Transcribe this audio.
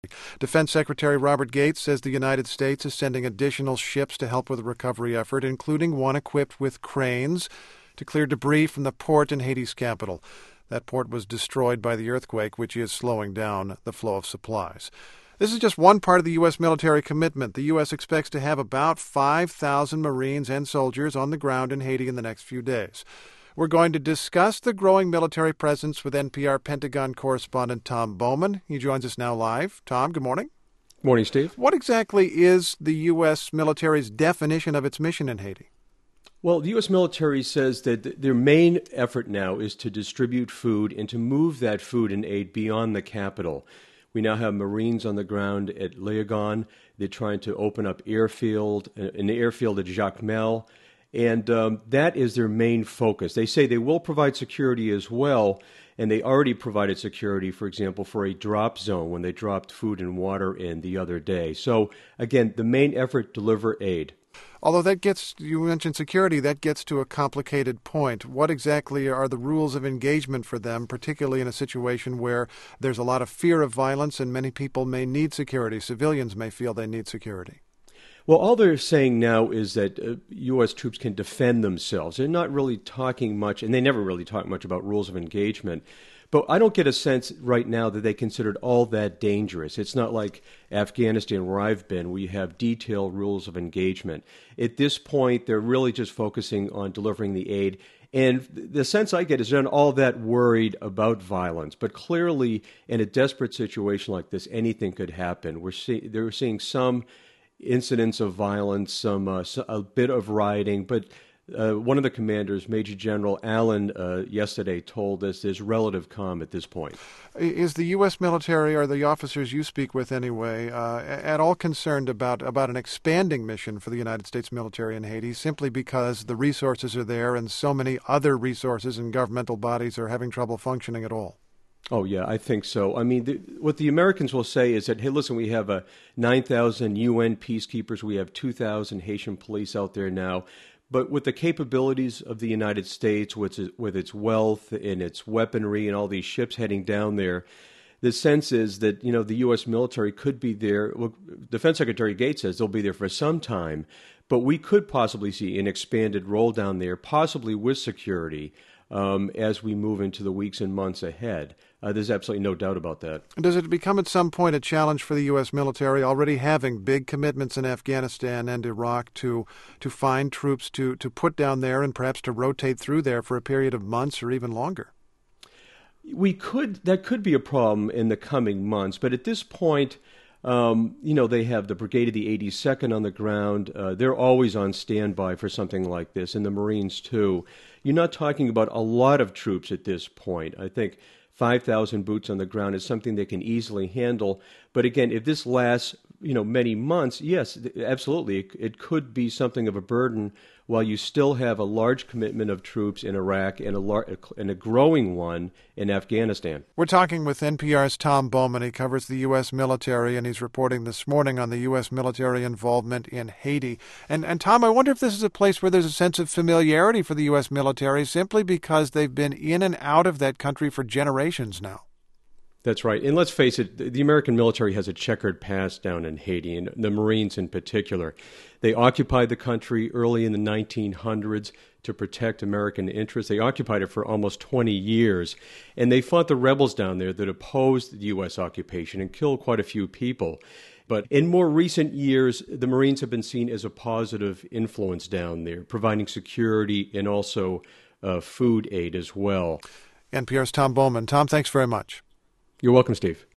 Defense Secretary Robert Gates says the United States is sending additional ships to help with the recovery effort, including one equipped with cranes to clear debris from the port in Haiti's capital. That port was destroyed by the earthquake, which is slowing down the flow of supplies. This is just one part of the U.S. military commitment. The U.S. expects to have about 5,000 Marines and soldiers on the ground in Haiti in the next few days. We're going to discuss the growing military presence with NPR Pentagon correspondent Tom Bowman. He joins us now live. Tom, good morning. Morning, Steve. What exactly is the U.S. military's definition of its mission in Haiti? Well, the U.S. military says that their main effort now is to distribute food and to move that food and aid beyond the capital. We now have Marines on the ground at Léogâne. They're trying to open up an airfield at Jacmel. And that is their main focus. They say they will provide security as well, and they already provided security, for example, for a drop zone when they dropped food and water in the other day. So, again, the main effort, deliver aid. Although you mentioned security, that gets to a complicated point. What exactly are the rules of engagement for them, particularly in a situation where there's a lot of fear of violence and many people may need security? Civilians may feel they need security. Well, all they're saying now is that U.S. troops can defend themselves. They're not really talking much, and they never really talk much about rules of engagement. But I don't get a sense right now that they consider it all that dangerous. It's not like Afghanistan, where I've been, where you have detailed rules of engagement. At this point, they're really just focusing on delivering the aid. And the sense I get is they're not all that worried about violence. But clearly, in a desperate situation like this, anything could happen. They're seeing some incidents of violence, a bit of rioting, but one of the commanders, Major General Allen, yesterday told us there's relative calm at this point. Is the U.S. military, or the officers you speak with anyway, at all concerned about an expanding mission for the United States military in Haiti, simply because the resources are there and so many other resources and governmental bodies are having trouble functioning at all? Oh, yeah, I think so. I mean, what the Americans will say is that, hey, listen, we have 9,000 UN peacekeepers. We have 2,000 Haitian police out there now. But with the capabilities of the United States, with its wealth and its weaponry and all these ships heading down there, the sense is that, the U.S. military could be there. Well, Defense Secretary Gates says they'll be there for some time. But we could possibly see an expanded role down there, possibly with security, as we move into the weeks and months ahead. There's absolutely no doubt about that. Does it become at some point a challenge for the U.S. military, already having big commitments in Afghanistan and Iraq, to find troops to put down there and perhaps to rotate through there for a period of months or even longer? That could be a problem in the coming months, but at this point, they have the Brigade of the 82nd on the ground. They're always on standby for something like this, and the Marines too. You're not talking about a lot of troops at this point. I think 5,000 boots on the ground is something they can easily handle. But again, if this lasts, many months, yes, absolutely, it could be something of a burden while you still have a large commitment of troops in Iraq and a growing one in Afghanistan. We're talking with NPR's Tom Bowman. He covers the U.S. military, and he's reporting this morning on the U.S. military involvement in Haiti. And Tom, I wonder if this is a place where there's a sense of familiarity for the U.S. military simply because they've been in and out of that country for generations now. That's right. And let's face it, the American military has a checkered past down in Haiti, and the Marines in particular. They occupied the country early in the 1900s to protect American interests. They occupied it for almost 20 years, and they fought the rebels down there that opposed the U.S. occupation and killed quite a few people. But in more recent years, the Marines have been seen as a positive influence down there, providing security and also food aid as well. NPR's Tom Bowman. Tom, thanks very much. You're welcome, Steve.